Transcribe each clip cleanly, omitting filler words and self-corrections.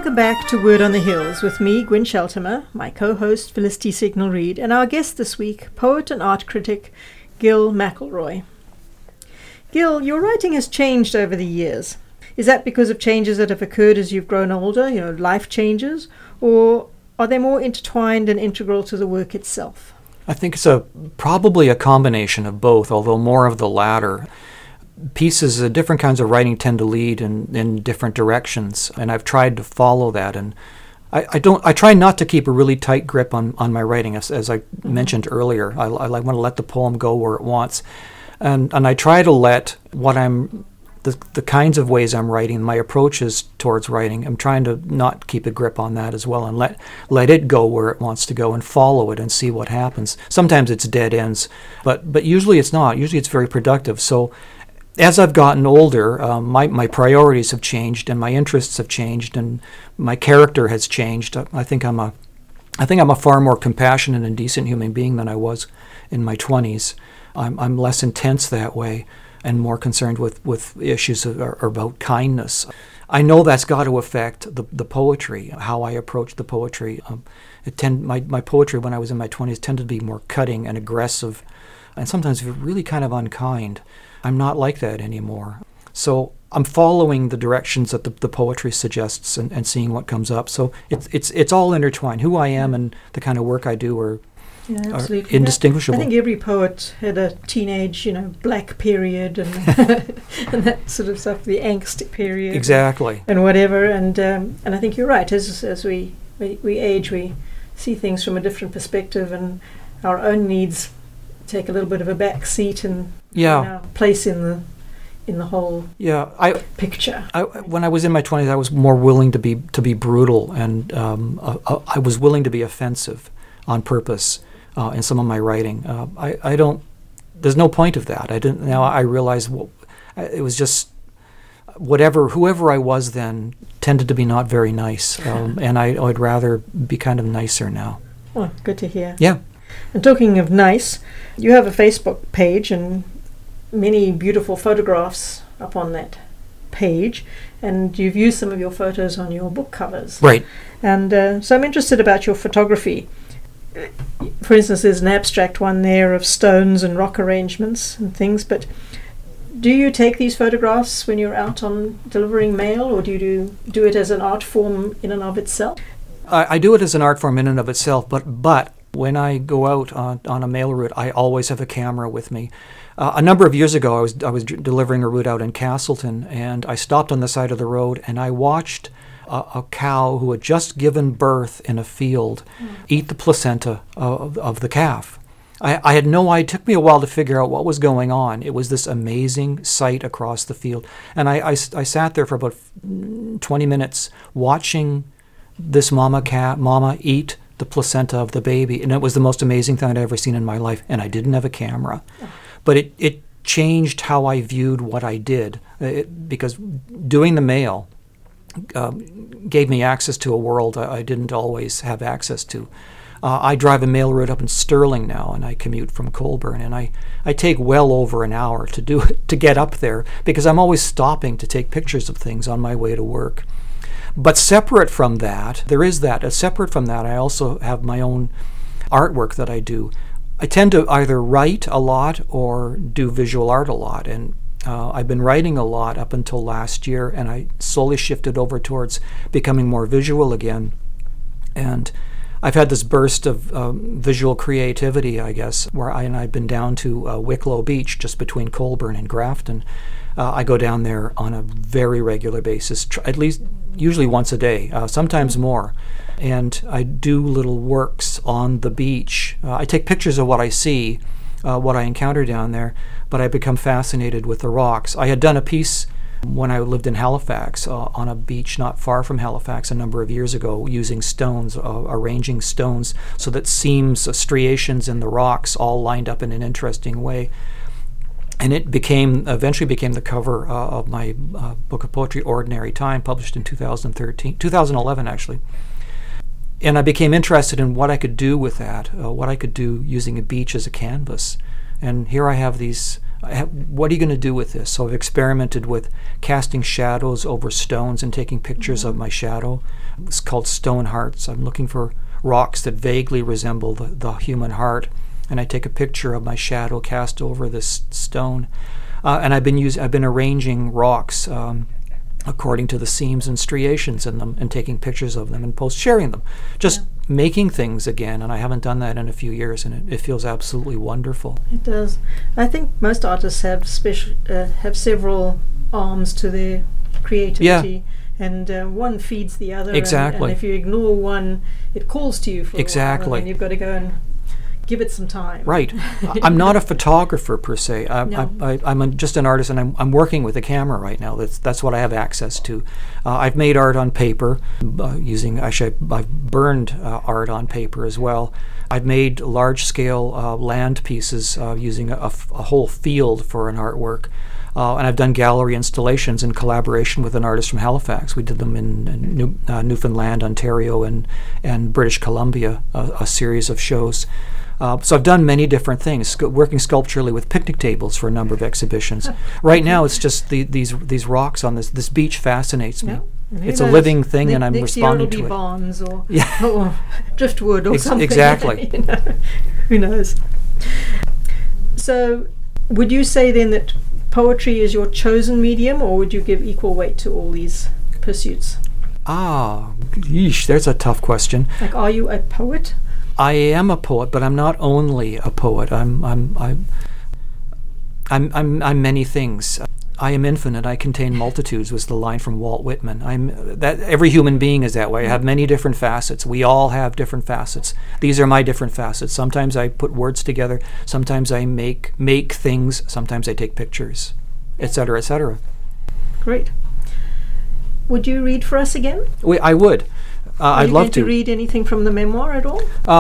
Welcome back to Word on the Hills with me, Gwyn Sheltimer, my co-host Felicity Signal-Reid, and our guest this week, poet and art critic Gil McElroy. Gil, your writing has changed over the years. Is that because of changes that have occurred as you've grown older, life changes, or are they more intertwined and integral to the work itself? I think it's probably a combination of both, although more of the latter. Pieces, different kinds of writing tend to lead in different directions, and I've tried to follow that. And I try not to keep a really tight grip on my writing, as I mentioned earlier. I want to let the poem go where it wants, and I try to let the kinds of ways I'm writing, my approaches towards writing, I'm trying to not keep a grip on that as well, and let it go where it wants to go and follow it and see what happens. Sometimes it's dead ends, but usually it's not. Usually it's very productive. So as I've gotten older, my priorities have changed, and my interests have changed, and my character has changed. I think I'm a far more compassionate and decent human being than I was in my 20s. I'm less intense that way, and more concerned with issues about kindness. I know that's got to affect the poetry, how I approach the poetry. My poetry when I was in my 20s tended to be more cutting and aggressive, and sometimes really kind of unkind. I'm not like that anymore. So I'm following the directions that the poetry suggests and seeing what comes up. So it's all intertwined. Who I am and the kind of work I do are indistinguishable. I think every poet had a teenage, black period and and that sort of stuff, the angst period. Exactly. And whatever. And I think you're right. As we age, we see things from a different perspective, and our own needs take a little bit of a back seat and place in the whole picture. When I was in my 20s, I was more willing to be brutal, and I was willing to be offensive on purpose in some of my writing. I don't. There's no point of that. I didn't. Now I realize it was just whoever I was then tended to be not very nice, and I'd rather be kind of nicer now. Well, good to hear. Yeah. And talking of nice, you have a Facebook page and many beautiful photographs up on that page, and you've used some of your photos on your book covers. Right. And so I'm interested about your photography. For instance, there's an abstract one there of stones and rock arrangements and things, but do you take these photographs when you're out on delivering mail, or do you do it as an art form in and of itself? I do it as an art form in and of itself, but when I go out on a mail route, I always have a camera with me. A number of years ago, I was delivering a route out in Castleton, and I stopped on the side of the road, and I watched a cow who had just given birth in a field eat the placenta of the calf. I had no idea. It took me a while to figure out what was going on. It was this amazing sight across the field. And I sat there for about 20 minutes watching this mama eat the placenta of the baby, and it was the most amazing thing I'd ever seen in my life, and I didn't have a camera. But it changed how I viewed what I did, because doing the mail gave me access to a world I didn't always have access to. I drive a mail route up in Sterling now, and I commute from Colborne, and I take well over an hour to get up there, because I'm always stopping to take pictures of things on my way to work. But separate from that, separate from that, I also have my own artwork that I do. I tend to either write a lot or do visual art a lot, and I've been writing a lot up until last year, and I slowly shifted over towards becoming more visual again. And I've had this burst of visual creativity, I guess, where I've been down to Wicklow Beach, just between Colborne and Grafton. I go down there on a very regular basis, at least usually once a day, sometimes more. And I do little works on the beach. I take pictures of what I see, what I encounter down there, but I become fascinated with the rocks. I had done a piece when I lived in Halifax, on a beach not far from Halifax a number of years ago, using stones, arranging stones so that seams, striations in the rocks all lined up in an interesting way. And it eventually became the cover of my book of poetry, Ordinary Time, published in 2011 actually. And I became interested in what I could do with that, what I could do using a beach as a canvas. And here I have these What are you going to do with this? So I've experimented with casting shadows over stones and taking pictures of my shadow. It's called stone hearts. I'm looking for rocks that vaguely resemble the human heart, and I take a picture of my shadow cast over this stone. And I've been arranging rocks according to the seams and striations in them, and taking pictures of them and sharing them. Just making things again, and I haven't done that in a few years, and it feels absolutely wonderful. It does. I think most artists have several arms to their creativity. And one feeds the other. Exactly. And if you ignore one, it calls to you for a while, and you've got to go and give it some time. Right. I'm not a photographer per se. I'm just an artist, and I'm working with a camera right now. That's what I have access to. I've made art on paper I've burned art on paper as well. I've made large-scale land pieces using a whole field for an artwork. And I've done gallery installations in collaboration with an artist from Halifax. We did them in Newfoundland, Ontario, and British Columbia, a series of shows. So I've done many different things, working sculpturally with picnic tables for a number of exhibitions. Right now, it's just these rocks on this beach fascinates me. It's a living thing, and I'm responding to it. Next year it'll be barns or driftwood or something. Exactly. Who knows? So, would you say then that poetry is your chosen medium, or would you give equal weight to all these pursuits? Yeesh, there's a tough question. Like, are you a poet? I am a poet, but I'm not only a poet. I'm many things. I am infinite. I contain multitudes was the line from Walt Whitman. Every human being is that way. I have many different facets. We all have different facets. These are my different facets. Sometimes I put words together. Sometimes I make things. Sometimes I take pictures, etc., etc. Great. Would you read for us again? I would. I'd love to. Are you going to read anything from the memoir at all?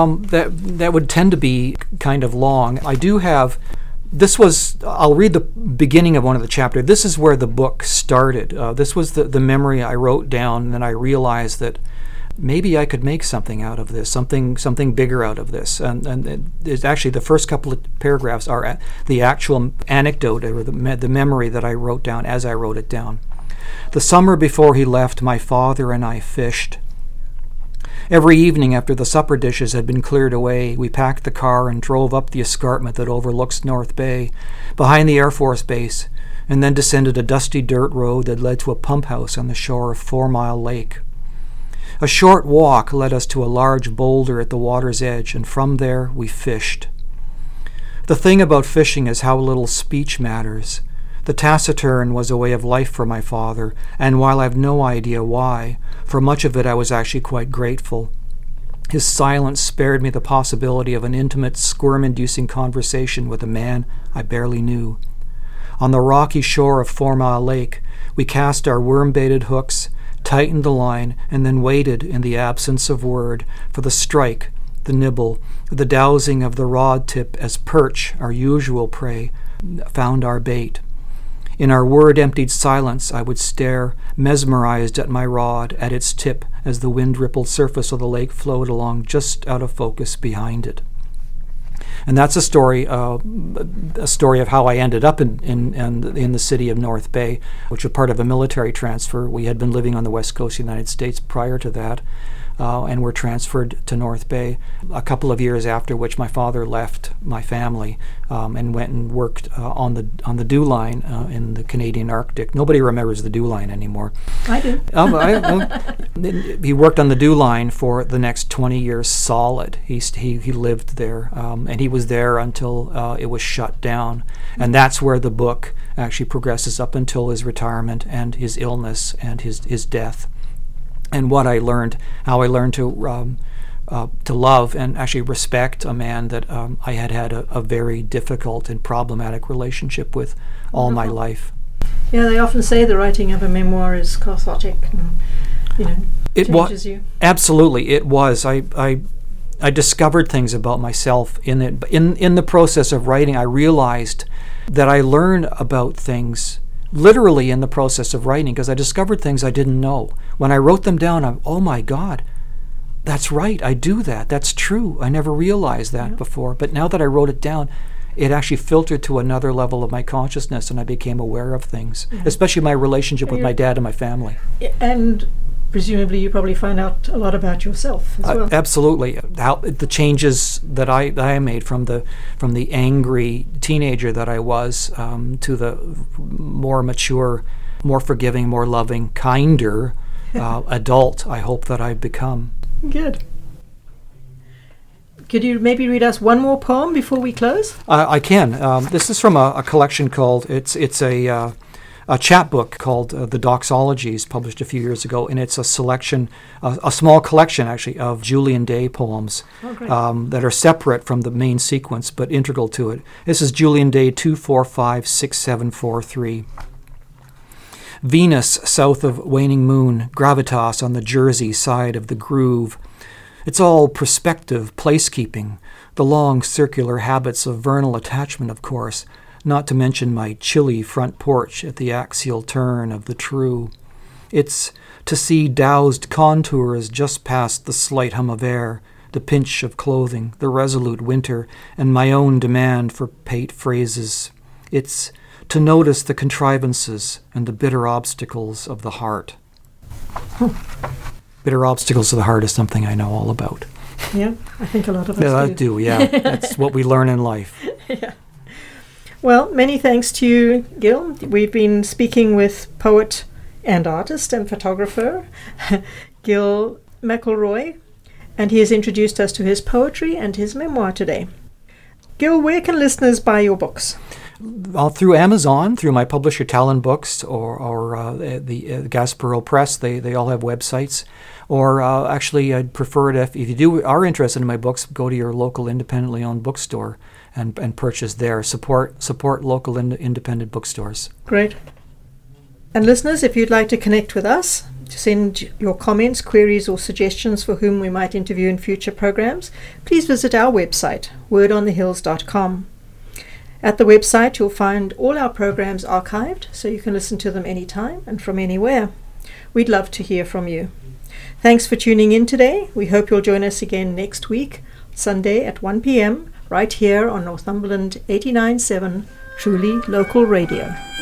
That would tend to be kind of long. I do have. I'll read the beginning of one of the chapters. This is where the book started. This was the memory I wrote down, and then I realized that maybe I could make something out of this, something bigger out of this. And it's actually the first couple of paragraphs are the actual anecdote or the memory that I wrote down as I wrote it down. The summer before he left, my father and I fished. Every evening after the supper dishes had been cleared away, we packed the car and drove up the escarpment that overlooks North Bay, behind the Air Force Base, and then descended a dusty dirt road that led to a pump house on the shore of 4 Mile Lake. A short walk led us to a large boulder at the water's edge, and from there we fished. The thing about fishing is how little speech matters. The taciturn was a way of life for my father, and while I've no idea why, for much of it I was actually quite grateful. His silence spared me the possibility of an intimate, squirm-inducing conversation with a man I barely knew. On the rocky shore of 4 Mile Lake, we cast our worm-baited hooks, tightened the line, and then waited in the absence of word for the strike, the nibble, the dowsing of the rod tip as perch, our usual prey, found our bait. In our word-emptied silence, I would stare, mesmerized at my rod, at its tip, as the wind-rippled surface of the lake flowed along just out of focus behind it. And that's a story of how I ended up in the city of North Bay, which was part of a military transfer. We had been living on the west coast of the United States prior to that, and were transferred to North Bay a couple of years after which my father left my family and went and worked on the Dew Line in the Canadian Arctic. Nobody remembers the Dew Line anymore. I do. He worked on the Dew Line for the next 20 years solid. He lived there, and he was there until it was shut down. And that's where the book actually progresses up until his retirement and his illness and his death. And what I learned, how I learned to love and actually respect a man that I had a very difficult and problematic relationship with all my life. Yeah, they often say the writing of a memoir is cathartic, and it changes you. Absolutely, it was. I discovered things about myself in it. In the process of writing, I realized that I learned about things literally in the process of writing, because I discovered things I didn't know. When I wrote them down, oh my God, that's right, I do that. That's true. I never realized that before. But now that I wrote it down, it actually filtered to another level of my consciousness, and I became aware of things, especially my relationship with my dad and my family. And presumably you probably find out a lot about yourself as well. Absolutely. How the changes that I made from the angry teenager that I was to the more mature, more forgiving, more loving, kinder adult I hope that I've become. Good. Could you maybe read us one more poem before we close? I can. This is from a collection called, it's a chapbook called The Doxologies, published a few years ago, and it's a selection, a small collection actually, of Julian Day poems that are separate from the main sequence but integral to it. This is Julian Day 2456743. Venus south of waning moon, gravitas on the Jersey side of the groove. It's all perspective, placekeeping, the long circular habits of vernal attachment, of course, not to mention my chilly front porch at the axial turn of the true. It's to see doused contours just past the slight hum of air, the pinch of clothing, the resolute winter, and my own demand for pate phrases. It's to notice the contrivances and the bitter obstacles of the heart. Bitter obstacles of the heart is something I know all about. Yeah, I think a lot of us do. Yeah, that's what we learn in life. Yeah. Well, many thanks to you, Gil. We've been speaking with poet and artist and photographer Gil McElroy, and he has introduced us to his poetry and his memoir today. Gil, where can listeners buy your books? Through Amazon, through my publisher Talon Books, or the Gasparilla Press. They all have websites. Or actually, I'd prefer it if you are interested in my books, go to your local independently owned bookstore and purchase there. Support local independent bookstores. Great. And listeners, if you'd like to connect with us, to send your comments, queries, or suggestions for whom we might interview in future programs, please visit our website, wordonthehills.com. At the website, you'll find all our programs archived, so you can listen to them anytime and from anywhere. We'd love to hear from you. Thanks for tuning in today. We hope you'll join us again next week, Sunday at 1 p.m., right here on Northumberland 89.7, Truly Local Radio.